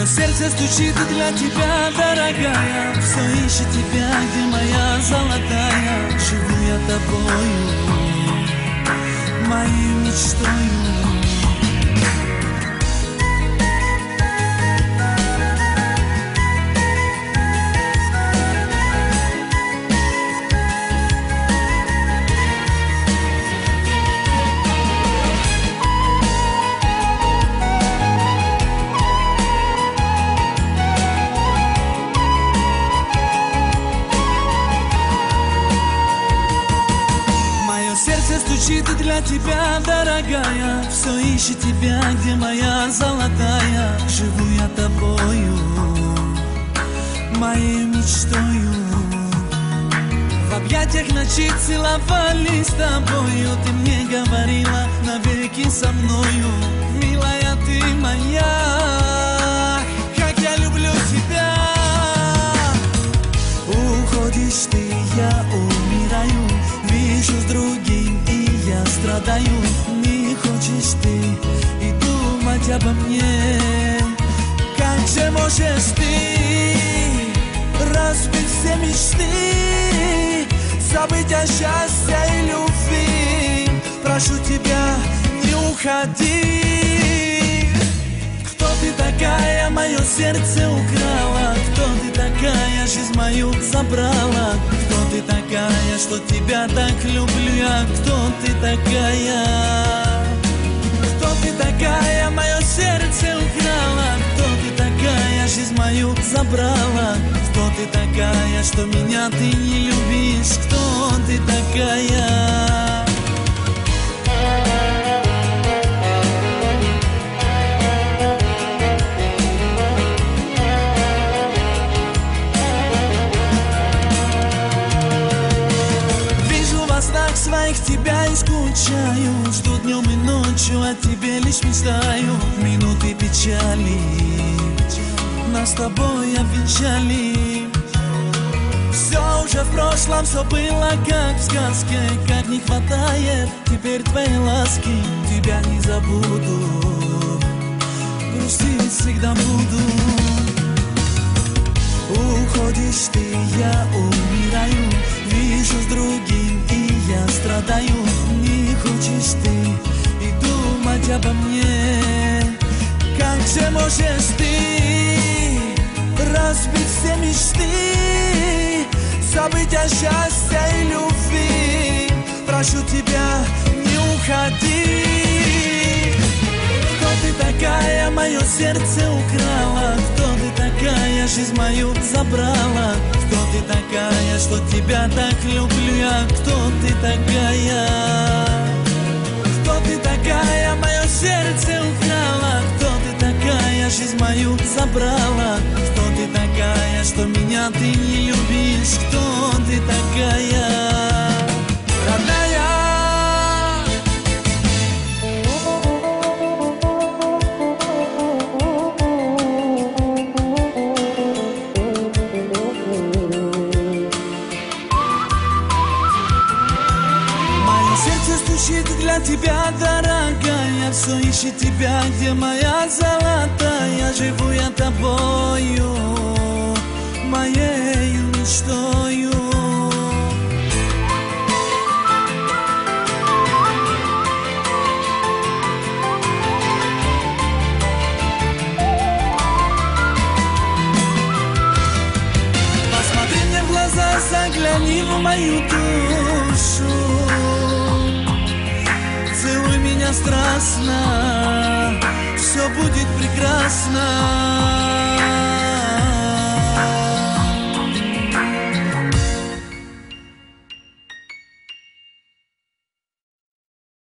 сердце стучит для тебя, дорогая. Все ищет тебя, где моя золотая. Живу я тобою, моей мечтою. Стучит для тебя, дорогая. Все ищет тебя, где моя золотая. Живу я тобою, моей мечтою. В объятиях ночи целовались с тобою. Ты мне говорила навеки со мною. Милая, ты моя, как я люблю тебя. Уходишь ты, я умираю. Вижу с другим, и я страдаю. Не хочешь ты и думать обо мне. Как же можешь ты разбить все мечты, забыть о счастье и любви? Прошу тебя, не уходи. Кто ты такая, мое сердце украла? Кто ты такая, жизнь мою забрала? Кто ты такая, что тебя так люблю я? Кто ты такая? Кто ты такая, мое сердце украла? Кто ты такая, жизнь мою забрала? Кто ты такая, что меня ты не любишь? Кто ты такая? Своих тебя и скучаю. Жду днем и ночью, о тебе лишь мечтаю. Минуты печали нас с тобой обвенчали. Все уже в прошлом, все было как в сказке. Как не хватает теперь твоей ласки. Тебя не забуду, грустить всегда буду. Уходишь ты, я умираю. Вижу с другим, и я страдаю. Не хочешь ты и думать обо мне. Как же можешь ты разбить все мечты, забыть о счастье и любви? Прошу тебя, не уходи. Кто ты такая, мое сердце украла? Кто ты такая, жизнь мою забрала? Кто ты такая, что тебя так люблю я? Кто ты такая? Кто ты такая, мое сердце украла? Кто ты такая, жизнь мою забрала? Кто ты такая, что меня ты не любишь? Кто ты такая, родная? Для тебя, дорогая, все ищет тебя, где моя золотая. Живу я тобою, моей мечтою. Посмотри мне в глаза, загляни в мою душу. Целуй меня страстно, все будет прекрасно.